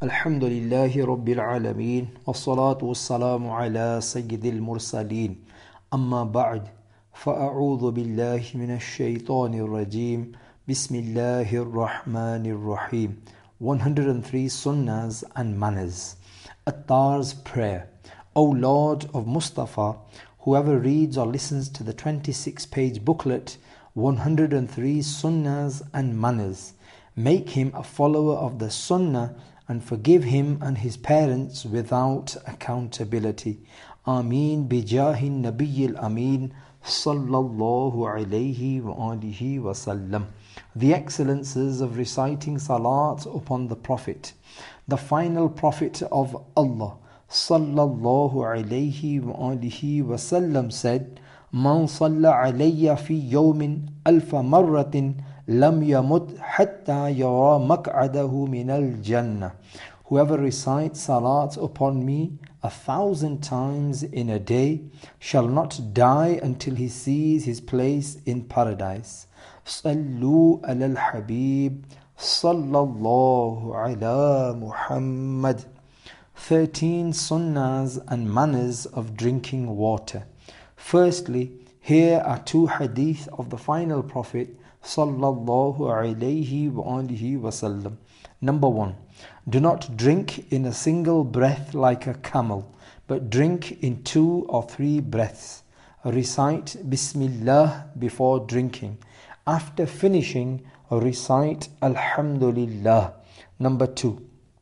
الحمد لله رب العالمين والصلاة والسلام على سيد المرسلين أما بعد فأعوذ بالله من الشيطان الرجيم بسم الله الرحمن الرحيم 103 Sunnahs and Manners. Attar's Prayer. O Lord of Mustafa, whoever reads or listens to the 26-page booklet 103 Sunnahs and Manners, make him a follower of the Sunnah and forgive him and his parents without accountability. Ameen bijahin Nabiyil Ameen sallallahu alayhi wa alihi wa sallam. The excellences of reciting salat upon the Prophet, the final Prophet of Allah sallallahu alayhi wa alihi wa sallam said, Man salla alayya fi yawmin alfa marratin lam yamut hatta yara maq'adahu min al-jannah. Whoever recites salat upon me 1,000 times in a day shall not die until he sees his place in paradise. Sallu ala al-habib sallallahu ala Muhammad. 13 Sunnahs and Manners of drinking water. Firstly, here are 2 hadith of the final Prophet sallallahu alayhi wa alihi wasallam. Number 1, do not drink in a single breath like a camel, but drink in 2 or 3 breaths. Recite Bismillah before drinking. After finishing, recite Alhamdulillah. Number 2,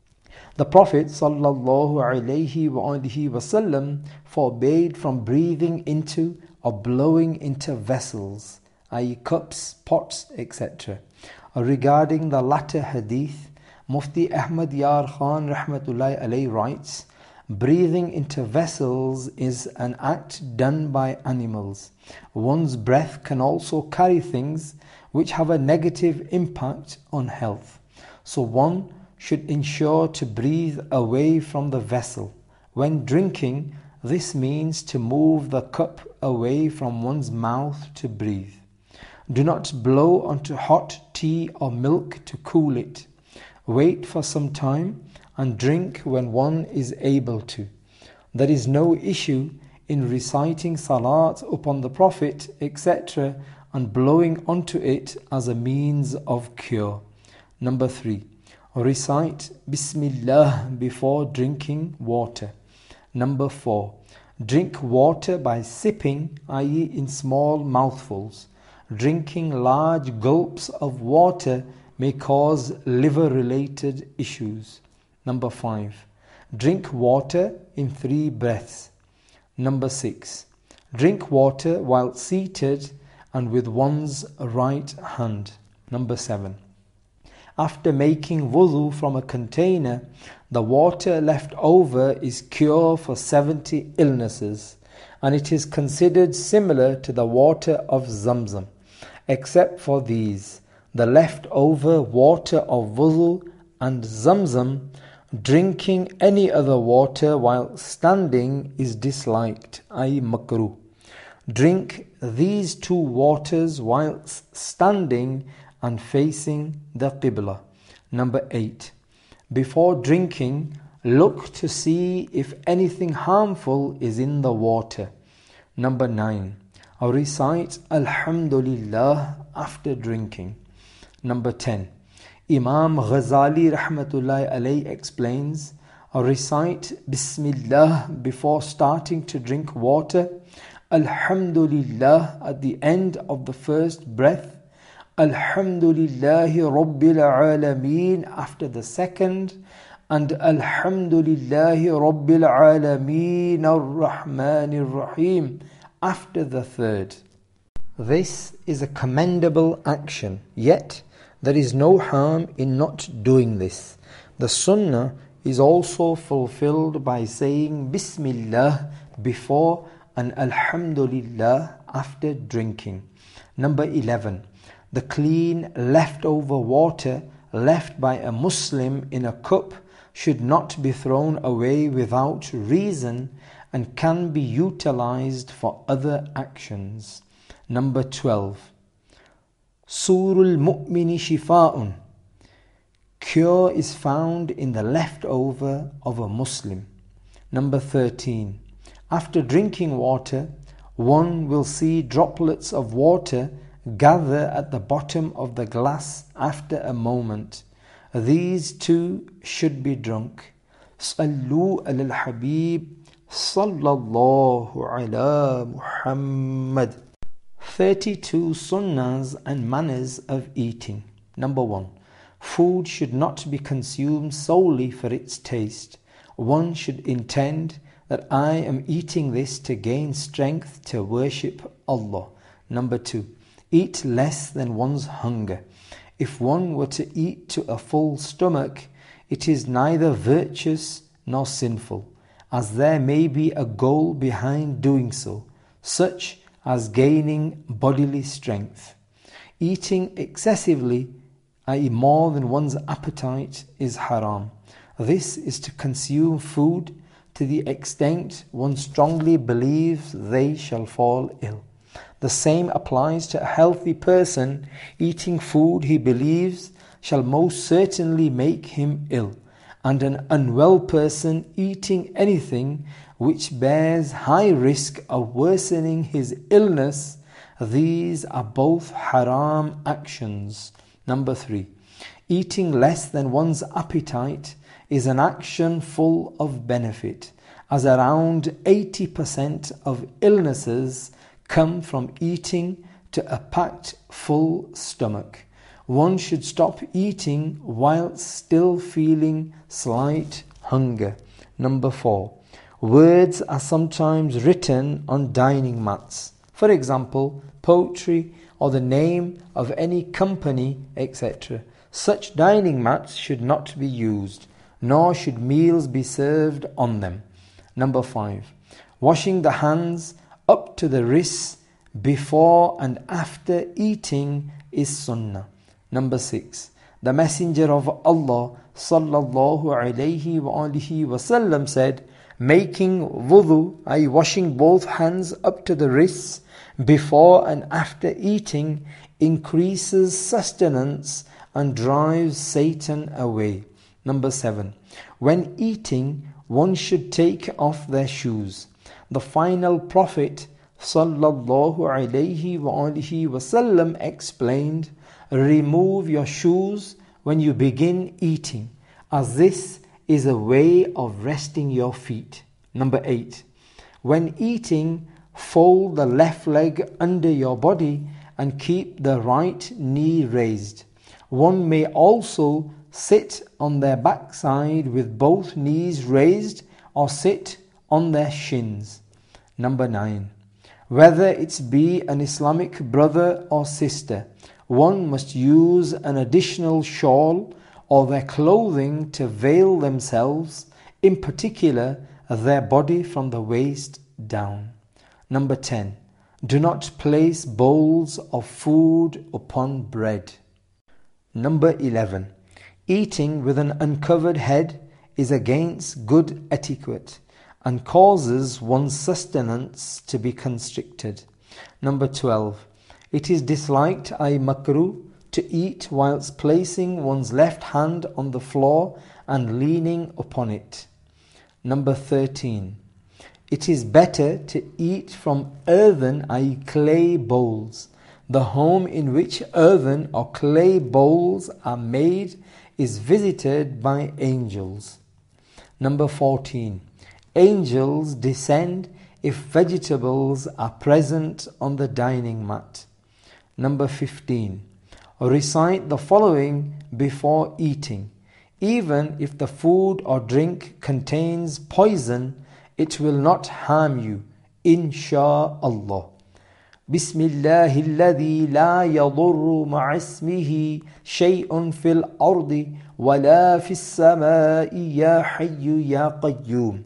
the Prophet sallallahu alayhi wa alihi wasallam forbade from breathing into or blowing into vessels, i.e. cups, pots, etc. Regarding the latter hadith, Mufti Ahmad Yar Khan rahmatullahi alayhi writes, breathing into vessels is an act done by animals. One's breath can also carry things which have a negative impact on health. So one should ensure to breathe away from the vessel. When drinking, this means to move the cup away from one's mouth to breathe. Do not blow onto hot tea or milk to cool it. Wait for some time and drink when one is able to. There is no issue in reciting salat upon the Prophet, etc., and blowing onto it as a means of cure. Number 3, recite Bismillah before drinking water. Number 4, drink water by sipping, i.e. in small mouthfuls. Drinking large gulps of water may cause liver-related issues. Number 5, drink water in 3 breaths. Number 6, drink water while seated and with one's right hand. Number 7, after making wudu from a container, the water left over is cure for 70 illnesses, and it is considered similar to the water of Zamzam, except for these: the leftover water of wudu and Zamzam. Drinking any other water while standing is disliked, i.e. makruh. Drink these 2 waters whilst standing and facing the Qibla. Number 8, before drinking, look to see if anything harmful is in the water. Number 9, recite Alhamdulillah after drinking. Number 10, Imam Ghazali rahmatullahi alayhi explains, recite Bismillah before starting to drink water, Alhamdulillah at the end of the first breath, Alhamdulillahi Rabbil Alameen after the second, and Alhamdulillahi Rabbil Alameen Ar-Rahmanir Rahim after the third. This is a commendable action, yet there is no harm in not doing this. The Sunnah is also fulfilled by saying Bismillah before and Alhamdulillah after drinking. Number 11, the clean leftover water left by a Muslim in a cup should not be thrown away without reason and can be utilized for other actions. Number 12, Surul Mu'mini Shifa'un. Cure is found in the leftover of a Muslim. Number 13. After drinking water, one will see droplets of water gather at the bottom of the glass after a moment. These too should be drunk. Sallu ala al-Habib sallallahu ala Muhammad. 32 sunnahs and manners of eating. Number 1. Food should not be consumed solely for its taste. One should intend that I am eating this to gain strength to worship Allah. Number 2. Eat less than one's hunger. If one were to eat to a full stomach, it is neither virtuous nor sinful, as there may be a goal behind doing so, such as gaining bodily strength. Eating excessively, i.e. more than one's appetite, is haram. This is to consume food to the extent one strongly believes they shall fall ill. The same applies to a healthy person eating food he believes shall most certainly make him ill, and an unwell person eating anything which bears high risk of worsening his illness. These are both haram actions. Number 3. Eating less than one's appetite is an action full of benefit, as around 80% of illnesses come from eating to a packed full stomach. One should stop eating whilst still feeling slight hunger. Number 4. Words are sometimes written on dining mats. For example, poetry or the name of any company, etc. Such dining mats should not be used, nor should meals be served on them. Number 5. Washing the hands up to the wrists before and after eating is sunnah. Number 6. The Messenger of Allah sallallahu alayhi wa alihi wasallam said, making wudu, i.e. washing both hands up to the wrists before and after eating, increases sustenance and drives Satan away. Number 7. When eating, one should take off their shoes. The final Prophet sallallahu alayhi wa alihi wasallam explained, remove your shoes when you begin eating, as this is a way of resting your feet. Number 8. When eating, fold the left leg under your body and keep the right knee raised. One may also sit on their backside with both knees raised, or sit on their shins. Number 9. Whether it be an Islamic brother or sister, one must use an additional shawl or their clothing to veil themselves, in particular their body from the waist down. Number 10. Do not place bowls of food upon bread. Number 11. Eating with an uncovered head is against good etiquette and causes one's sustenance to be constricted. Number 12. It is disliked, i.e. makruh, to eat whilst placing one's left hand on the floor and leaning upon it. Number 13. It is better to eat from earthen, i.e. clay bowls. The home in which earthen or clay bowls are made is visited by angels. Number 14. Angels descend if vegetables are present on the dining mat. Number 15. Recite the following before eating. Even if the food or drink contains poison, it will not harm you, insha'Allah. Bismillahi alladhi la yadurru ma'ismihi shay'un fil ardi wa la fis samai ya hayyu ya qayyum.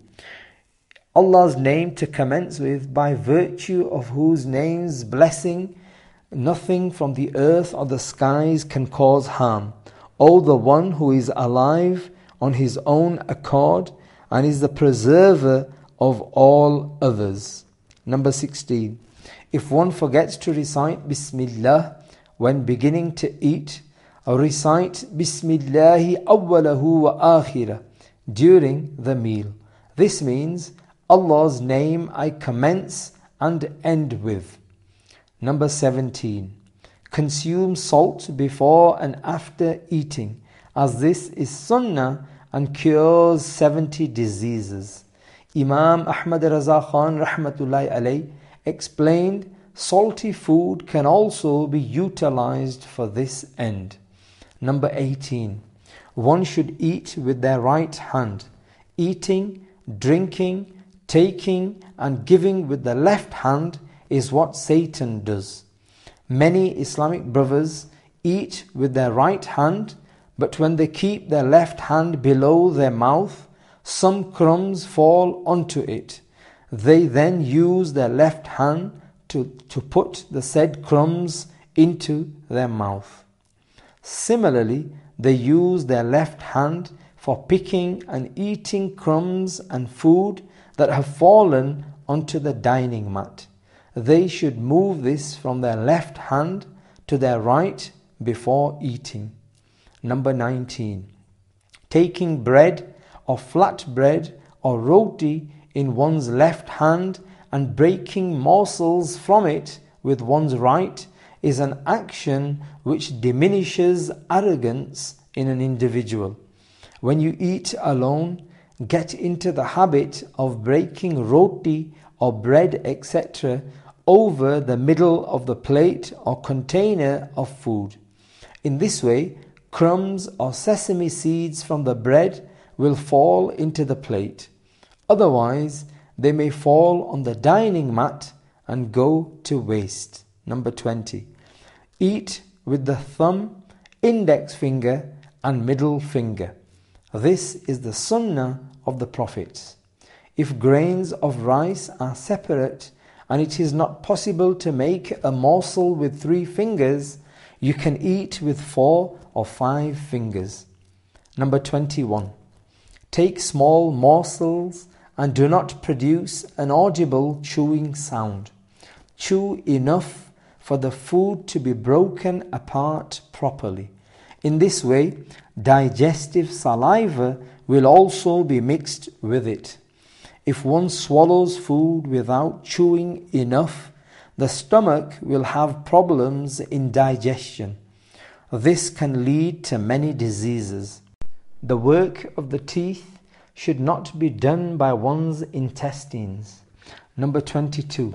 Allah's name to commence with, by virtue of whose name's blessing nothing from the earth or the skies can cause harm. O the one who is alive on his own accord and is the preserver of all others. Number 16. If one forgets to recite Bismillah when beginning to eat, Recite Bismillahi awwalahu wa akhirah during the meal. This means Allah's name I commence and end with. Number 17. Consume salt before and after eating, as this is sunnah and cures 70 diseases. Imam Ahmad Raza Khan rahmatullahi alayh explained salty food can also be utilized for this end. Number 18. One should eat with their right hand. Eating, drinking, taking and giving with the left hand is what Satan does. Many Islamic brothers eat with their right hand, but when they keep their left hand below their mouth, some crumbs fall onto it. They then use their left hand to put the said crumbs into their mouth. Similarly, they use their left hand for picking and eating crumbs and food that have fallen onto the dining mat. They should move this from their left hand to their right before eating. Number 19. Taking bread or flat bread or roti in one's left hand and breaking morsels from it with one's right is an action which diminishes arrogance in an individual. When you eat alone, get into the habit of breaking roti or bread, etc., over the middle of the plate or container of food. In this way, crumbs or sesame seeds from the bread will fall into the plate. Otherwise, they may fall on the dining mat and go to waste. Number 20. Eat with the thumb, index finger and middle finger. This is the sunnah of the prophets. If grains of rice are separate and it is not possible to make a morsel with 3 fingers, you can eat with 4 or 5 fingers. Number 21. Take small morsels and do not produce an audible chewing sound. Chew enough for the food to be broken apart properly. In this way, digestive saliva will also be mixed with it. If one swallows food without chewing enough, the stomach will have problems in digestion. This can lead to many diseases. The work of the teeth should not be done by one's intestines. Number 22.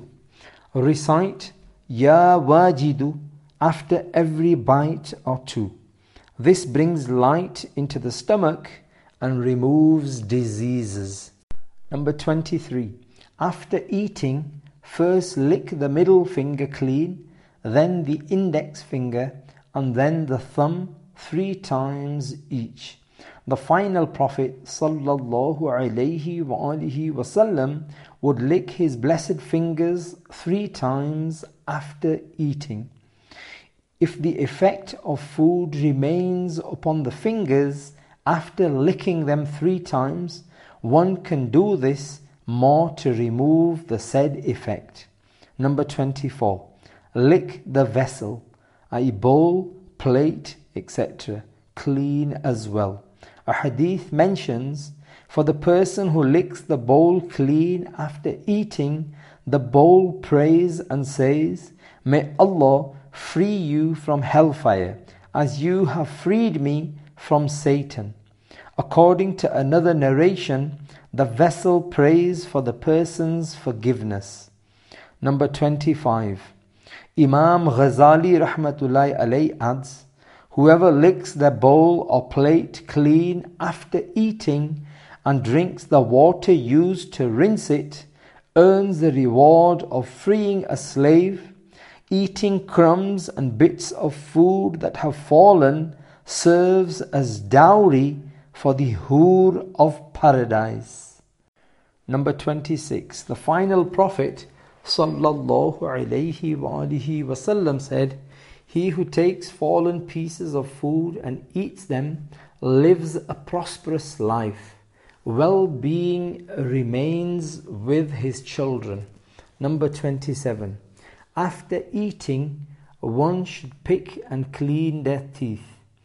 Recite Ya Wajidu after every bite or two. This brings light into the stomach and removes diseases. Number 23. After eating, first lick the middle finger clean, then the index finger, and then the thumb 3 times each. The final Prophet sallallahu alaihi wasallam would lick his blessed fingers 3 times after eating. If the effect of food remains upon the fingers after licking them 3 times, one can do this more to remove the said effect. Number 24. Lick the vessel, a bowl, plate, etc., clean as well. A hadith mentions, for the person who licks the bowl clean after eating, the bowl prays and says, May Allah free you from hellfire, as you have freed me from Satan. According to another narration, the vessel prays for the person's forgiveness. Number 25. Imam Ghazali rahmatullahi alayhi adds, whoever licks their bowl or plate clean after eating and drinks the water used to rinse it, earns the reward of freeing a slave. Eating crumbs and bits of food that have fallen serves as dowry for the Hur of paradise. Number 26. The final Prophet sallallahu alaihi wasallam said, he who takes fallen pieces of food and eats them lives a prosperous life. Well-being remains with his children. Number 27. After eating, one should pick and clean their teeth.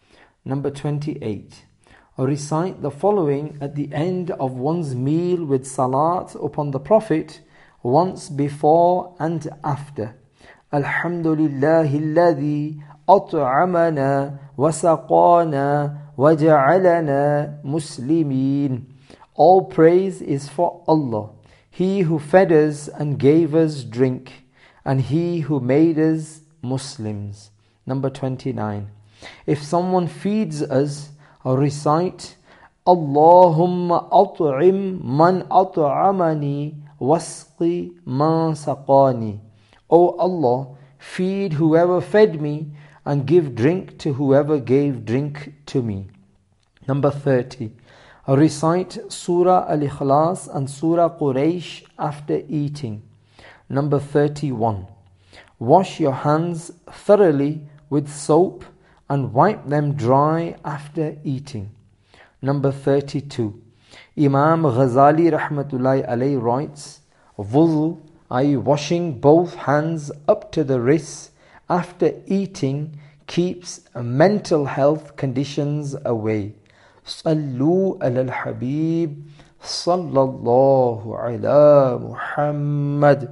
Number 28. Recite the following at the end of one's meal with salat upon the Prophet once before and after. Alhamdulillahi alladhi at'amana wa saqana wa ja'alana muslimin. All praise is for Allah, He who fed us and gave us drink, and He who made us Muslims. Number 29. If someone feeds us, recite Allahumma at'im man at'amani wasqi man saqani. O Allah, feed whoever fed me and give drink to whoever gave drink to me. Number 30. Recite Surah Al-Ikhlas and Surah Quraysh after eating. Number 31. Wash your hands thoroughly with soap and wipe them dry after eating. Number 32. Imam Ghazali Rahmatullahi Alayhi writes, Wudu, i.e. washing both hands up to the wrists after eating, keeps mental health conditions away. Sallu ala al-Habib sallallahu ala Muhammad.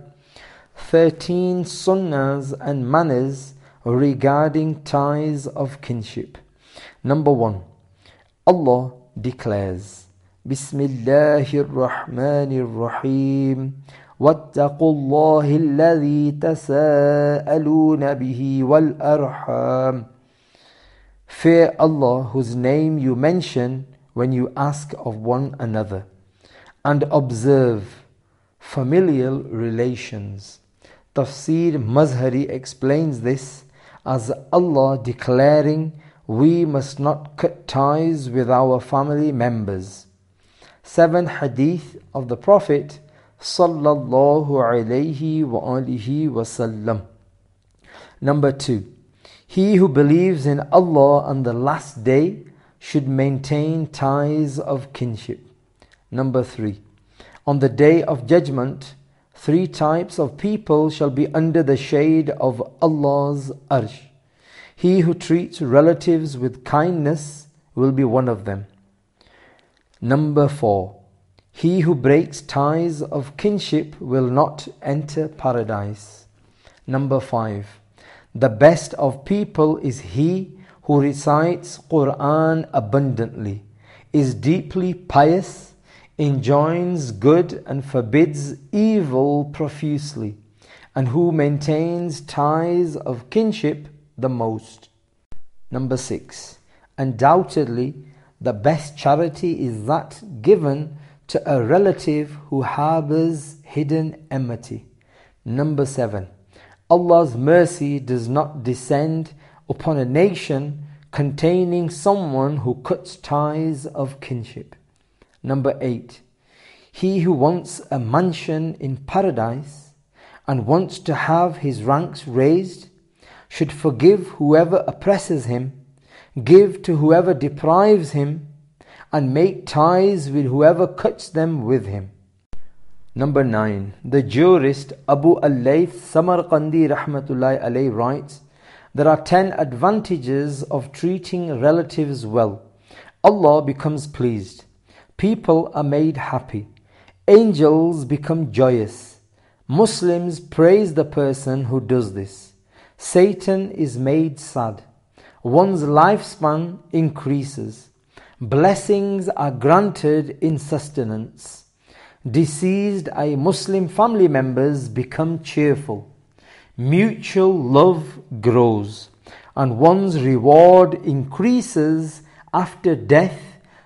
13 sunnahs and manners regarding ties of kinship. Number 1. Allah declares, Bismillahir Rahmanir Rahim. وَاتَّقُوا اللَّهِ الَّذِي تَسَاءَلُونَ بِهِ وَالْأَرْحَامِ. Fear Allah, whose name you mention when you ask of one another, and observe familial relations. Tafsir Mazhari explains this as Allah declaring we must not cut ties with our family members. 7 hadith of the Prophet sallallahu alayhi wa alihi wasallam. Number 2. He who believes in Allah and the last day should maintain ties of kinship. Number 3. On the day of judgment, 3 types of people shall be under the shade of Allah's arsh. He who treats relatives with kindness will be one of them. Number 4. He who breaks ties of kinship will not enter paradise. Number 5. The best of people is he who recites Quran abundantly, is deeply pious, enjoins good and forbids evil profusely, and who maintains ties of kinship the most. Number 6. Undoubtedly, the best charity is that given to a relative who harbors hidden enmity. Number 7. Allah's mercy does not descend upon a nation containing someone who cuts ties of kinship. Number 8. He who wants a mansion in paradise and wants to have his ranks raised should forgive whoever oppresses him, give to whoever deprives him, and make ties with whoever cuts them with him. Number 9. The jurist Abu al-Layth Samarqandi Rahmatullahi Alayhi writes, there are 10 advantages of treating relatives well. Allah becomes pleased. People are made happy. Angels become joyous. Muslims praise the person who does this. Satan is made sad. One's lifespan increases. Blessings are granted in sustenance. Deceased Muslim family members become cheerful. Mutual love grows, and one's reward increases after death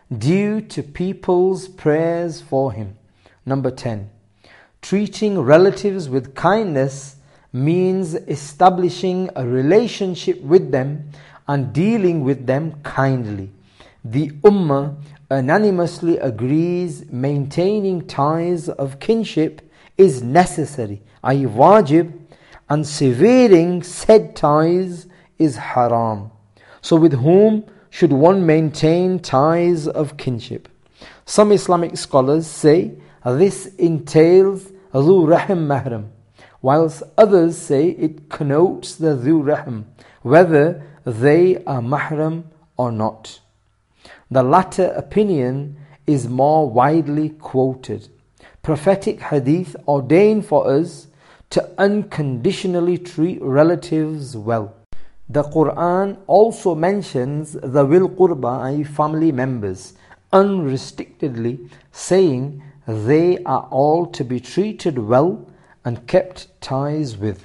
due to people's prayers for him. Number 10. Treating relatives with kindness means establishing a relationship with them and dealing with them kindly. The Ummah unanimously agrees maintaining ties of kinship is necessary, i.e. wajib, and severing said ties is haram. So with whom should one maintain ties of kinship? Some Islamic scholars say this entails Dhu Rahim Mahram, whilst others say it connotes the Dhu Rahim, whether they are Mahram or not. The latter opinion is more widely quoted. Prophetic hadith ordain for us to unconditionally treat relatives well. The Quran also mentions the Dhawil Qurba, i.e. family members, unrestrictedly, saying they are all to be treated well and kept ties with.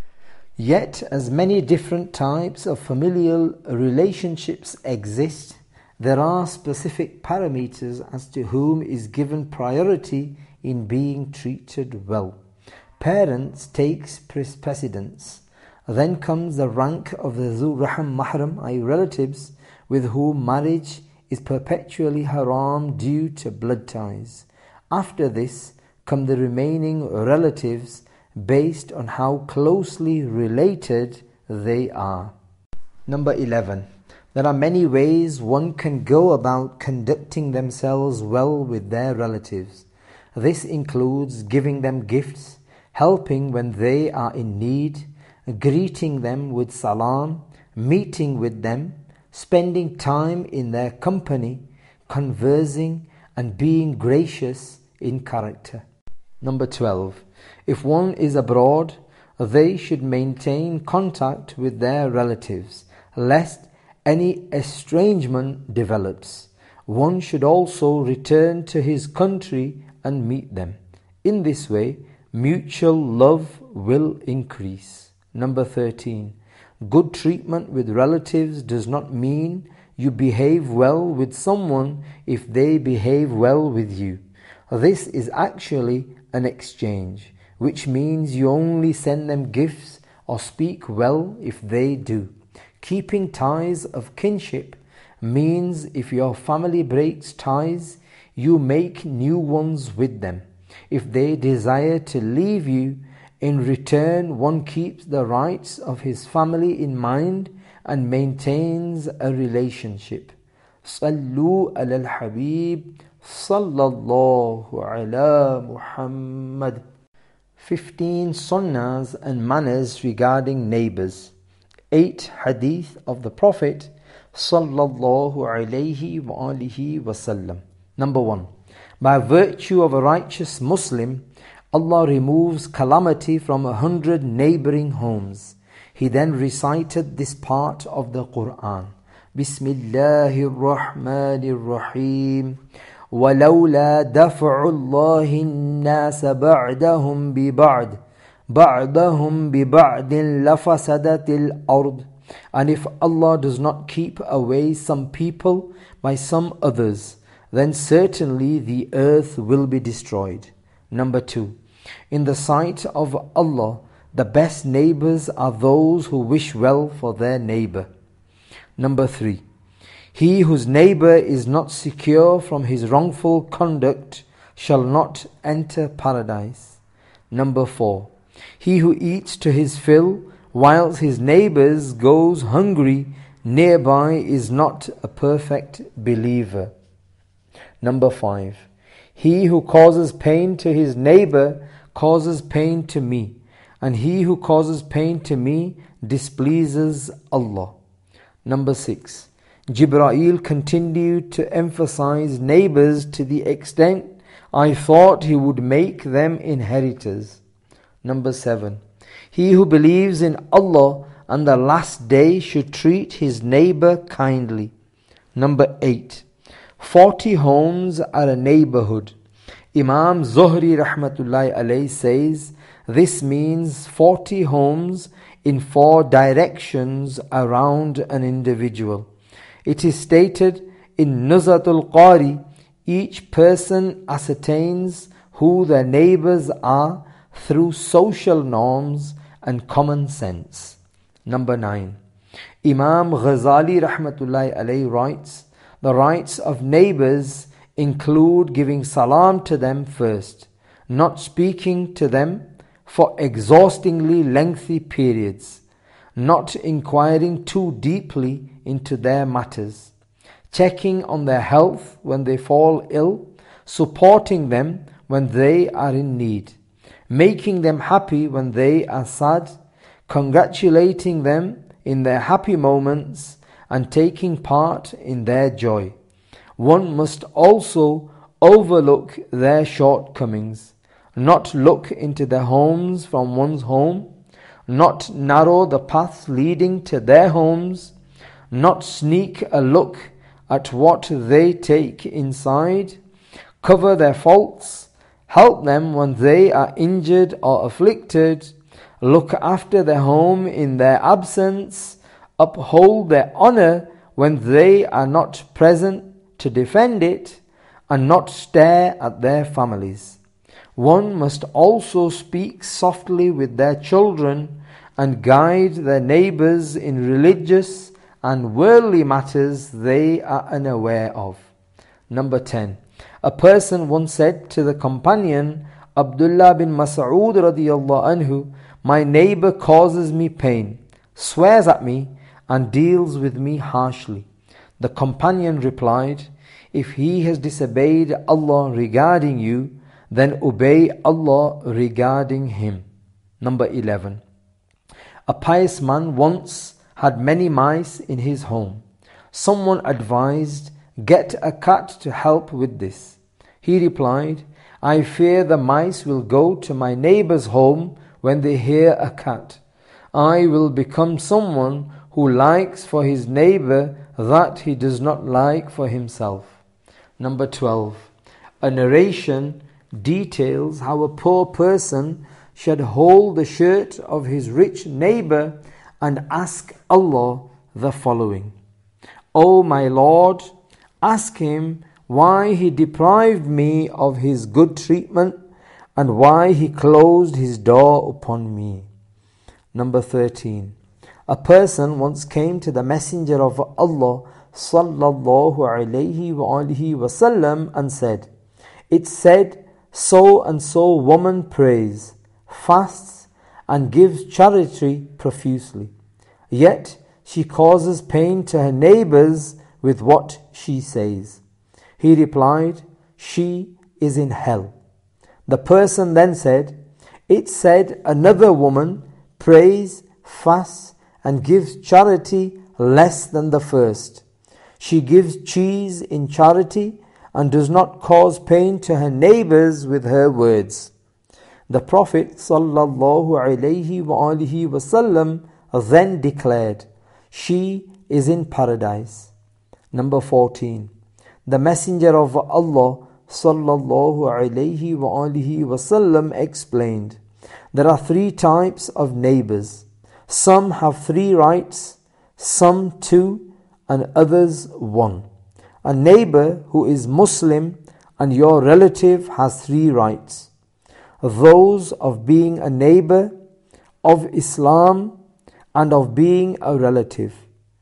Yet, as many different types of familial relationships exist, there are specific parameters as to whom is given priority in being treated well. Parents takes precedence. Then comes the rank of the Zu Rahim Mahram, i.e. relatives, with whom marriage is perpetually haram due to blood ties. After this come the remaining relatives based on how closely related they are. Number 11. There are many ways one can go about conducting themselves well with their relatives. This includes giving them gifts, helping when they are in need, greeting them with salam, meeting with them, spending time in their company, conversing and being gracious in character. Number 12. If one is abroad, they should maintain contact with their relatives, lest any estrangement develops. One should also return to his country and meet them. In this way, mutual love will increase. Number 13. Good treatment with relatives does not mean you behave well with someone if they behave well with you. This is actually an exchange, which means you only send them gifts or speak well if they do. Keeping ties of kinship means if your family breaks ties, you make new ones with them. If they desire to leave you, in return one keeps the rights of his family in mind and maintains a relationship. Sallu ala al-Habib sallallahu ala Muhammad. 15 sunnahs and manners regarding neighbors. 8 hadith of the Prophet sallallahu alayhi wa alihi wasallam. Number 1. By virtue of a righteous Muslim, Allah removes calamity from 100 neighboring homes. He then recited this part of the Quran. Bismillahir Rahmanir Rahim. وَلَوْلَا دَفْعُ اللَّهِ النَّاسَ بَعْدَهُمْ بِبَعْدٍ بَعْضَهُمْ بِبَعْدٍ لَفَسَدَتِ الْأَرْضِ. And if Allah does not keep away some people by some others, then certainly the earth will be destroyed. Number 2. In the sight of Allah, the best neighbors are those who wish well for their neighbor. Number 3. He whose neighbor is not secure from his wrongful conduct shall not enter paradise. Number 4. He who eats to his fill whilst his neighbors goes hungry nearby is not a perfect believer. Number 5. He who causes pain to his neighbor causes pain to me, and he who causes pain to me displeases Allah. Number 6. Jibreel continued to emphasize neighbors to the extent I thought he would make them inheritors. Number 7. He who believes in Allah and the last day should treat his neighbor kindly. Number 8. 40 homes are a neighborhood. Imam Zuhri rahmatullahi alayhi says this means 40 homes in 4 directions around an individual. It is stated in Nuzhatul Qari, each person ascertains who their neighbors are through social norms and common sense. Number 9. Imam Ghazali rahmatullahi alayhi writes, the rights of neighbors include giving salam to them first, not speaking to them for exhaustingly lengthy periods, not inquiring too deeply into their matters, checking on their health when they fall ill, supporting them when they are in need, making them happy when they are sad, congratulating them in their happy moments, and taking part in their joy. One must also overlook their shortcomings, not look into their homes from one's home, not narrow the paths leading to their homes, not sneak a look at what they take inside, cover their faults, help them when they are injured or afflicted, look after their home in their absence, uphold their honor when they are not present to defend it, and not stare at their families. One must also speak softly with their children and guide their neighbors in religious and worldly matters they are unaware of. Number 10. A person once said to the companion Abdullah bin Mas'ud radiyallahu anhu, "My neighbor causes me pain, swears at me, and deals with me harshly." The companion replied, "If he has disobeyed Allah regarding you, then obey Allah regarding him." Number 11. A pious man once had many mice in his home. Someone advised, "Get a cat to help with this." He replied, "I fear the mice will go to my neighbor's home when they hear a cat. I will become someone who likes for his neighbor that he does not like for himself." Number 12. A narration details how a poor person should hold the shirt of his rich neighbor and ask Allah the following: "O my Lord, ask him why he deprived me of his good treatment and why he closed his door upon me." Number 13. A person once came to the Messenger of Allah sallallahu alayhi wa alihi wasallam and said, "It said so and so woman prays, fasts, and gives charity profusely. Yet she causes pain to her neighbors with what she says." He replied, "She is in hell." The person then said, "It said another woman prays, fasts, and gives charity less than the first. She gives cheese in charity and does not cause pain to her neighbors with her words." The Prophet ﷺ then declared, "She is in paradise." Number 14. The Messenger of Allah ﷺ explained, there are 3 types of neighbors. Some have 3 rights, some 2, and others 1. A neighbor who is Muslim and your relative has 3 rights: those of being a neighbor, of Islam, and of being a relative.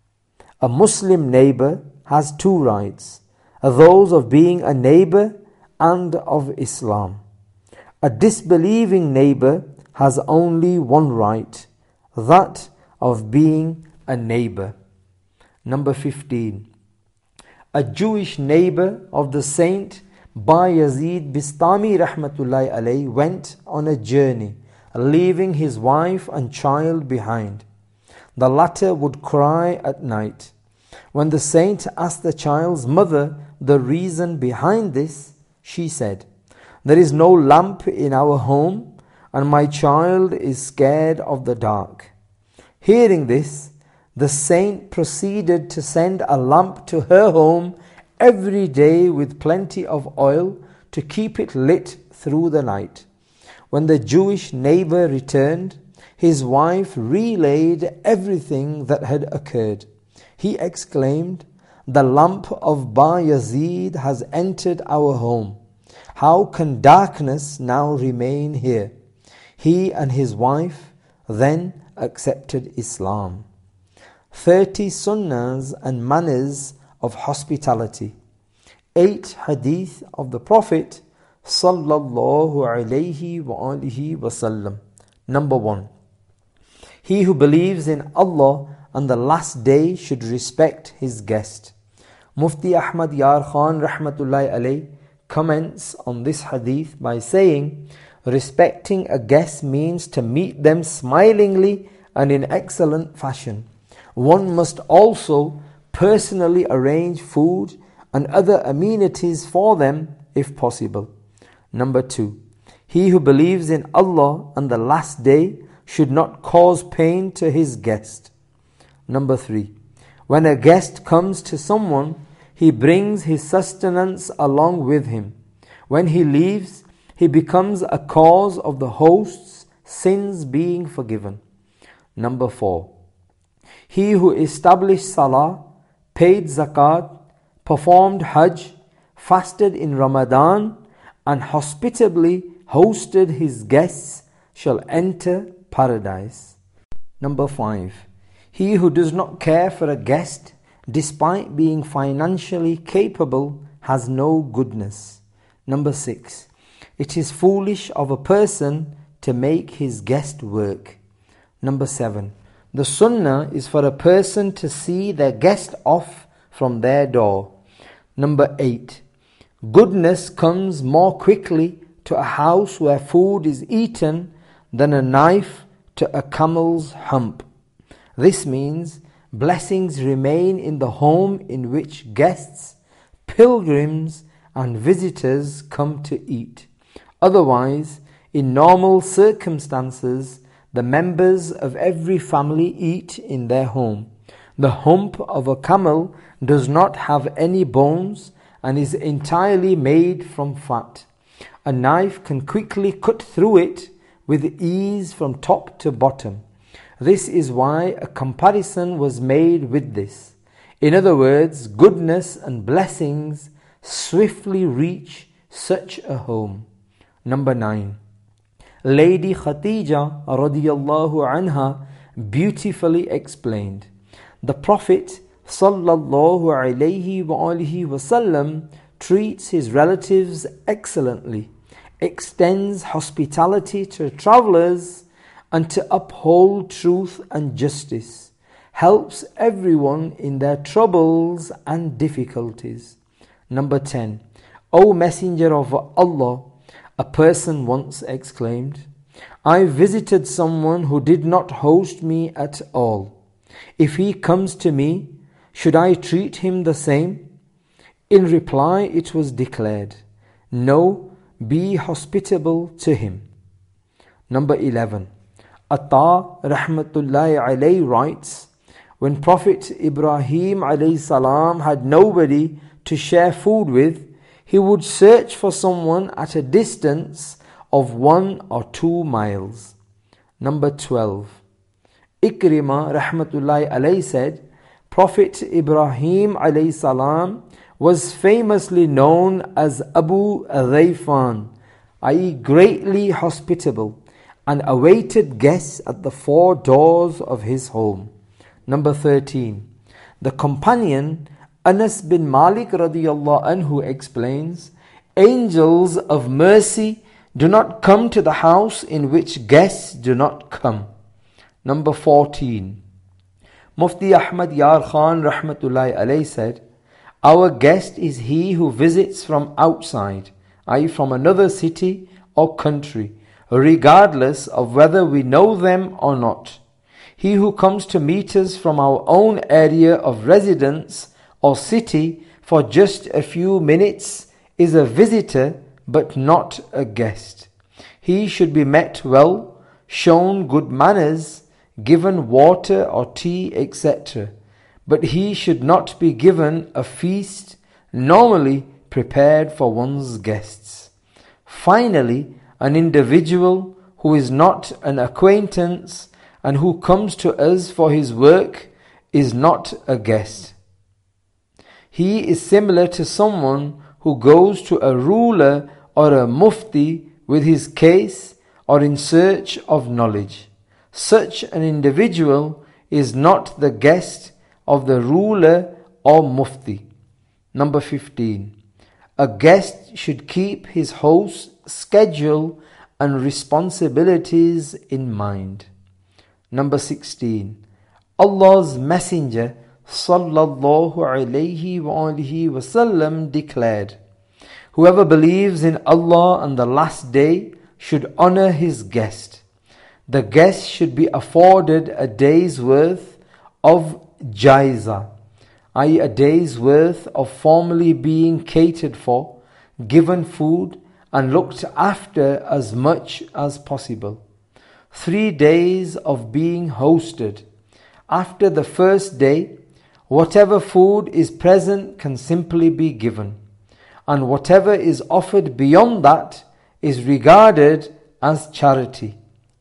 A Muslim neighbor has 2 rights: those of being a neighbor and of Islam. A disbelieving neighbor has only 1 right, that of being a neighbor. Number 15. A Jewish neighbor of the saint Bayazid Bistami rahmatullahi alayhi went on a journey, leaving his wife and child behind. The latter would cry at night. When the saint asked the child's mother the reason behind this, she said, "There is no lamp in our home, and my child is scared of the dark." Hearing this, the saint proceeded to send a lamp to her home every day with plenty of oil to keep it lit through the night. When the Jewish neighbor returned, his wife relayed everything that had occurred. He exclaimed, "The lamp of Bayazid has entered our home. How can darkness now remain here?" He and his wife then accepted Islam. 30 sunnahs and manners of hospitality. 8 hadith of the Prophet sallallahu alayhi wa alihi wasallam. Number 1. He who believes in Allah and the last day should respect his guest. Mufti Ahmad Yar Khan rahmatullahi alayhi comments on this hadith by saying, respecting a guest means to meet them smilingly and in excellent fashion. One must also personally arrange food and other amenities for them if possible. Number 2, he who believes in Allah and the last day should not cause pain to his guest. Number 3, when a guest comes to someone, he brings his sustenance along with him. When he leaves, he becomes a cause of the host's sins being forgiven. Number 4, he who established salah, paid zakat, performed hajj, fasted in Ramadan, and hospitably hosted his guests shall enter paradise. Number 5, he who does not care for a guest despite being financially capable has no goodness. Number 6, it is foolish of a person to make his guest work. Number 7, the sunnah is for a person to see their guest off from their door. Number 8, goodness comes more quickly to a house where food is eaten than a knife to a camel's hump. This means blessings remain in the home in which guests, pilgrims and visitors come to eat. Otherwise, in normal circumstances, the members of every family eat in their home. The hump of a camel does not have any bones and is entirely made from fat. A knife can quickly cut through it with ease from top to bottom. This is why a comparison was made with this. In other words, goodness and blessings swiftly reach such a home. Number 9, Lady Khadija radiyallahu anha beautifully explained, the Prophet sallallahu alayhi wasallam treats his relatives excellently, extends hospitality to travelers, and to uphold truth and justice, helps everyone in their troubles and difficulties. Number 10, O Messenger of Allah, a person once exclaimed, I visited someone who did not host me at all. If he comes to me, should I treat him the same? In reply, it was declared, no, be hospitable to him. Number 11, Atta rahmatullahi alayhi writes, when Prophet Ibrahim alayhi salam had nobody to share food with, he would search for someone at a distance of 1 or 2 miles. Number 12, Ikrimah rahmatullahi alayhi said, Prophet Ibrahim alayhi salam was famously known as Abu Dhayfan, i.e. greatly hospitable, and awaited guests at the 4 doors of his home. Number 13, the companion Anas bin Malik radiyallahu anhu explains, angels of mercy do not come to the house in which guests do not come. Number 14, Mufti Ahmad Yar Khan rahmatullahi alayhi said, our guest is he who visits from outside, i.e. from another city or country, regardless of whether we know them or not. He who comes to meet us from our own area of residence or city for just a few minutes is a visitor but not a guest. He should be met well, shown good manners, given water or tea, etc. But he should not be given a feast normally prepared for one's guests. Finally, an individual who is not an acquaintance and who comes to us for his work is not a guest. He is similar to someone who goes to a ruler or a mufti with his case or in search of knowledge. Such an individual is not the guest of the ruler or mufti. Number 15, a guest should keep his host's schedule and responsibilities in mind. Number 16, Allah's Messenger sallallahu alayhi wasallam declared, whoever believes in Allah and the last day should honor his guest. The guest should be afforded a day's worth of jaiza, i.e. a day's worth of formally being catered for, given food and looked after as much as possible. 3 days of being hosted. After the first day, whatever food is present can simply be given, and whatever is offered beyond that is regarded as charity.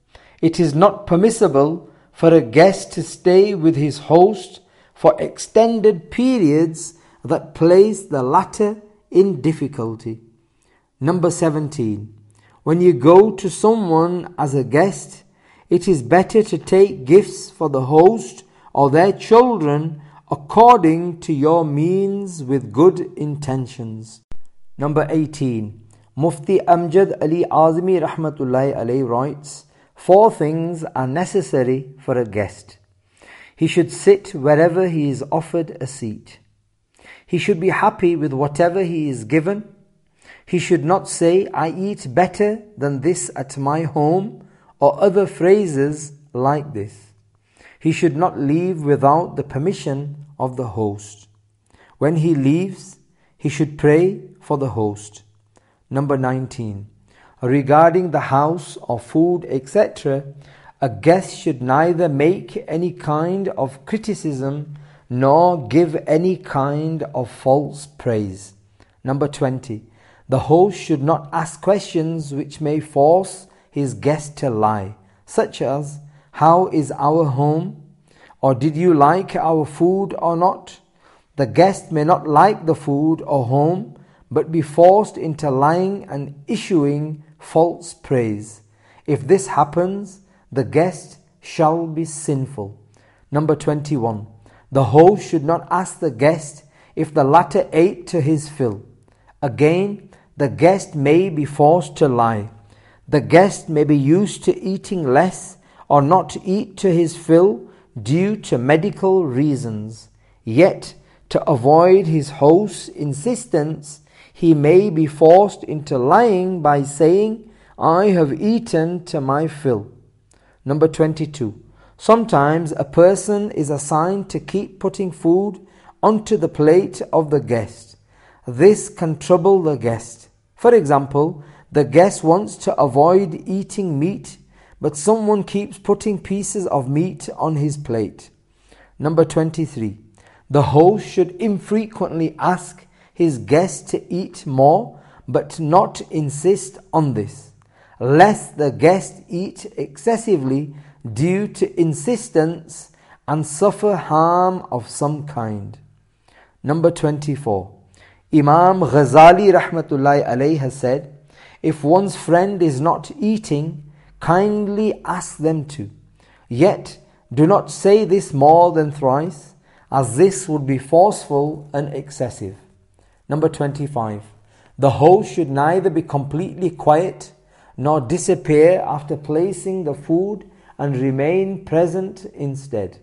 It is not permissible for a guest to stay with his host for extended periods that place the latter in difficulty. Number 17. When you go to someone as a guest, it is better to take gifts for the host or their children according to your means with good intentions. Number 18. Mufti Amjad Ali Azmi Rahmatullahi Alayhi writes, 4 things are necessary for a guest. He should sit wherever he is offered a seat. He should be happy with whatever he is given. He should not say, I eat better than this at my home, or other phrases like this. He should not leave without the permission of the host. When he leaves, he should pray for the host. Number 19. Regarding the house or food, etc., a guest should neither make any kind of criticism nor give any kind of false praise. Number 20. The host should not ask questions which may force his guest to lie, such as, how is our home? Or did you like our food or not? The guest may not like the food or home, but be forced into lying and issuing false praise. If this happens, the guest shall be sinful. Number 21. The host should not ask the guest if the latter ate to his fill. Again, the guest may be forced to lie. The guest may be used to eating less or not eat to his fill due to medical reasons. Yet, to avoid his host's insistence, he may be forced into lying by saying, I have eaten to my fill. Number 22. Sometimes a person is assigned to keep putting food onto the plate of the guest. This can trouble the guest. For example, the guest wants to avoid eating meat, but someone keeps putting pieces of meat on his plate. Number 23. The host should infrequently ask his guest to eat more, but not insist on this, lest the guest eat excessively due to insistence and suffer harm of some kind. Number 24. Imam Ghazali Rahmatullahi Alayhi has said, if one's friend is not eating, kindly ask them to. Yet, do not say this more than thrice, as this would be forceful and excessive. Number 25. The host should neither be completely quiet nor disappear after placing the food and remain present instead.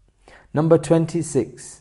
Number 26.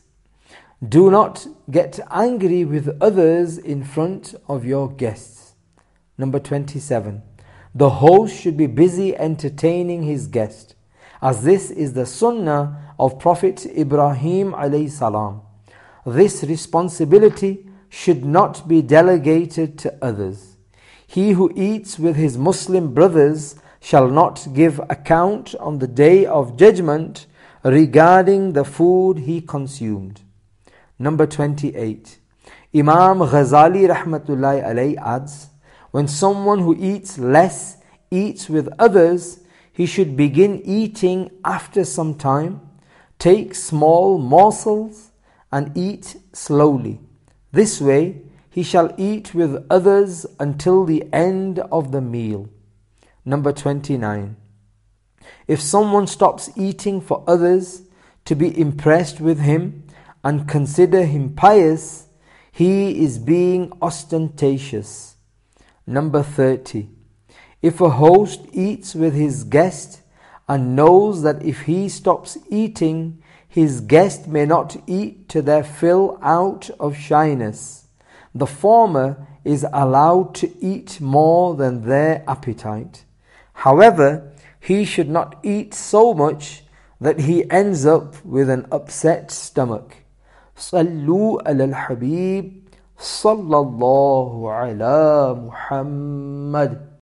Do not get angry with others in front of your guests. Number 27. The host should be busy entertaining his guest, as this is the sunnah of Prophet Ibrahim alayhi salam. This responsibility should not be delegated to others. He who eats with his Muslim brothers shall not give account on the day of judgment regarding the food he consumed. Number 28. Imam Ghazali Rahmatullahi Alayhi adds, when someone who eats less eats with others, he should begin eating after some time, take small morsels and eat slowly. This way, he shall eat with others until the end of the meal. Number 29. If someone stops eating for others to be impressed with him and consider him pious, he is being ostentatious. Number 30. If a host eats with his guest and knows that if he stops eating, his guest may not eat to their fill out of shyness, the former is allowed to eat more than their appetite. However, he should not eat so much that he ends up with an upset stomach. صلوا على الحبيب صلى الله على محمد.